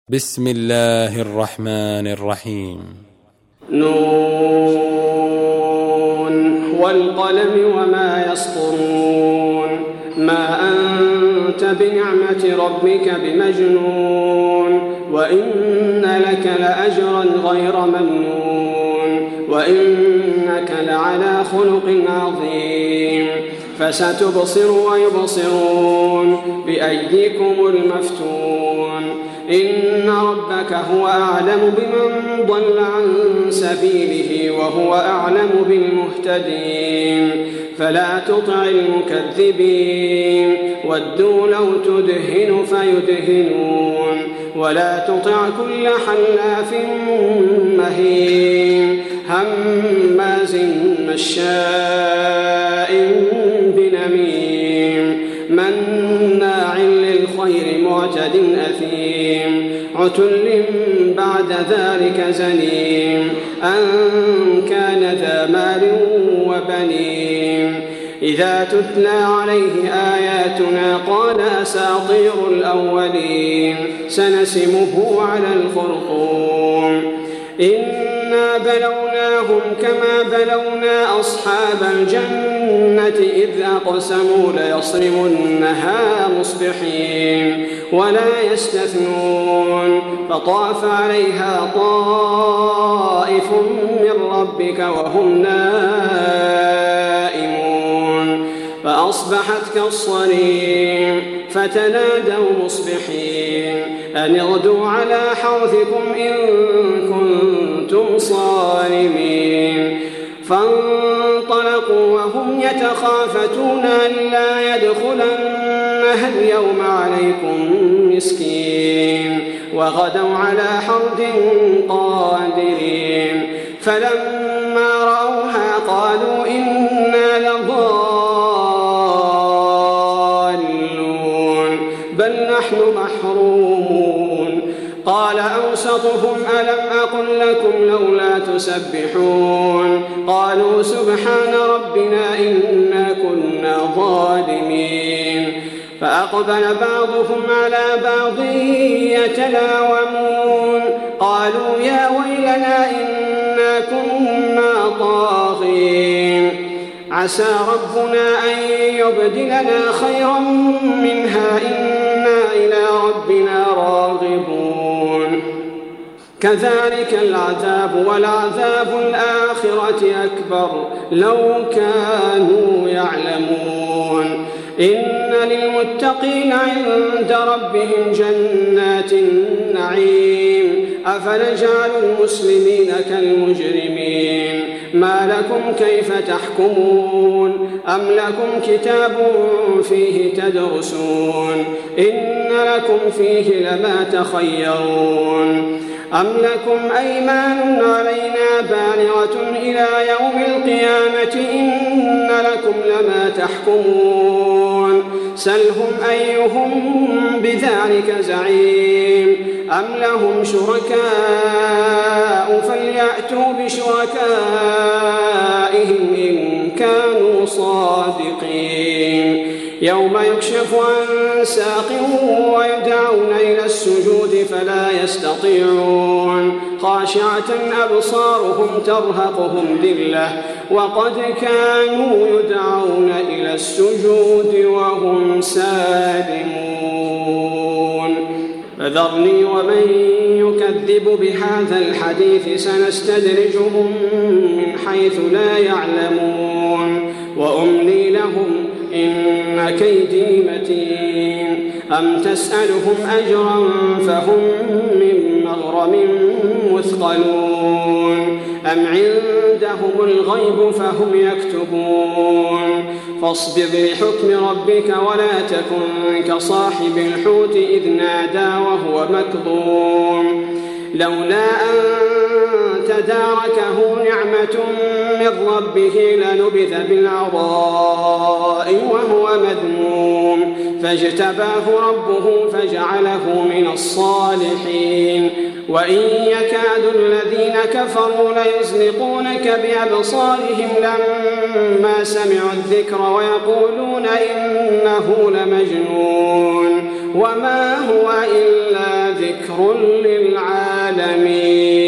بسم الله الرحمن الرحيم. نون والقلم وما يسطرون ما أنت بنعمة ربك بمجنون وإن لك لأجرا غير ممنون وإنك لعلى خلق عظيم فستبصر ويبصرون بأيديكم المفتون إن ربك هو أعلم بمن ضل عن سبيله وهو أعلم بالمهتدين فلا تطع المكذبين ودوا لو تدهن فيدهنون ولا تطع كل حلاف مهين هماز مشاء بنميم مناع للخير معتد أثيم عتل بعد ذلك زنيم أن كان ذا مال وبنين إذا تتلى عليه آياتنا قال أساطير الأولين سنسمه على الخرطوم إنا بلوناهم كما بلونا أصحاب الجنة إذ أقسموا ليصرمنها مصبحين ولا يستثنون فطاف عليها طائف من ربك وهم نائمون فأصبحت كالصريم فتنادوا مصبحين أن اغدوا على حوثكم إن كنتم صارمين فانطلقوا وهم يتخافتون ألا يدخلنها اليوم عليكم مسكين وغدوا على حرد قادرين فلما رأوها قالوا إنا لضالون بل نحن محرومون قال أوسطهم ألم أقل لكم لولا تسبحون قالوا سبحان ربنا إنا كنا ظالمين فأقبل بعضهم على بعض يتلاومون قالوا يا ويلنا إنا كنا طاغين عسى ربنا أن يبدلنا خيرا منها إنا إلى ربنا راغبون كذلك العذاب ولعذاب الآخرة أكبر لو كانوا يعلمون إن للمتقين عند ربهم جنات النعيم أفنجعل المسلمين كالمجرمين ما لكم كيف تحكمون أم لكم كتاب فيه تدرسون إن لكم فيه لما تخيرون أم لكم أيمان علينا بالغة إلى يوم القيامة إن لكم لما تحكمون سلهم أيهم بذلك زعيم أم لهم شركاء فليأتوا بشركائهم إن كانوا صادقين يوم يكشف عن ساق ويدعون إلى السجود فلا يستطيعون خاشعة أبصارهم ترهقهم ذلة وقد كانوا يدعون إلى السجود وهم سالمون فذرني ومن يكذب بهذا الحديث سنستدرجهم من حيث لا يعلمون وأملي لهم إن كيدي متين أم تسألهم أجرا فهم من مغرم مثقلون أم عندهم الغيب فهم يكتبون فاصبر لحكم ربك ولا تكن كصاحب الحوت إذ نادى وهو مكظوم لولا أن تداركه نعمة من ربه لنبذ بالعراء وهو مذموم فاجتباه ربه فجعله من الصالحين وإن يكاد الذين كفروا ليزلقونك بأبصارهم لما سمعوا الذكر ويقولون إنه لمجنون وما هو إلا ذكر للعالمين.